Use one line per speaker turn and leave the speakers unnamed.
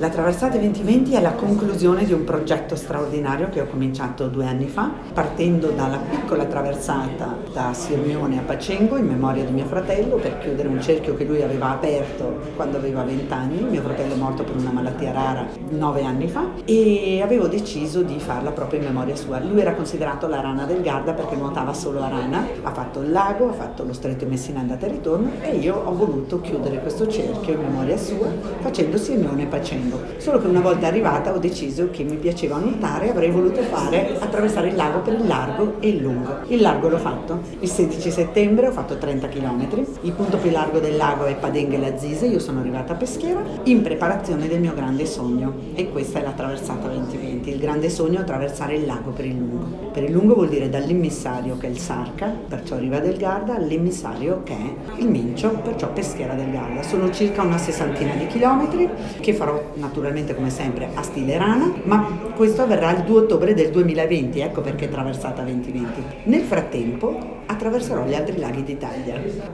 La Traversata 2020 è la conclusione di un progetto straordinario che ho cominciato 2 anni fa, partendo dalla piccola traversata da Sirmione a Pacengo in memoria di mio fratello, per chiudere un cerchio che lui aveva aperto quando aveva 20 anni. Mio fratello è morto per una malattia rara 9 anni fa e avevo deciso di farla proprio in memoria sua. Lui era considerato la rana del Garda perché nuotava solo a rana, ha fatto il lago, ha fatto lo stretto di Messina andata e ritorno, e io ho voluto chiudere questo cerchio in memoria sua facendo Sirmione e Pacengo. Solo che una volta arrivata ho deciso che mi piaceva nuotare e avrei voluto attraversare il lago per il largo e il lungo. Il largo l'ho fatto il 16 settembre, ho fatto 30 km. Il punto più largo del lago è Padenghe Lazise, io sono arrivata a Peschiera in preparazione del mio grande sogno, e questa è la Traversata 2020. Il grande sogno è attraversare il lago per il lungo. Per il lungo vuol dire dall'immissario, che è il Sarca, perciò Riva del Garda, all'immissario, che è il Mincio, perciò Peschiera del Garda. Sono circa una 60 di chilometri che farò naturalmente come sempre a stile rana, ma questo avverrà il 2 ottobre del 2020, ecco perché Traversata 2020. Nel frattempo attraverserò gli altri laghi d'Italia.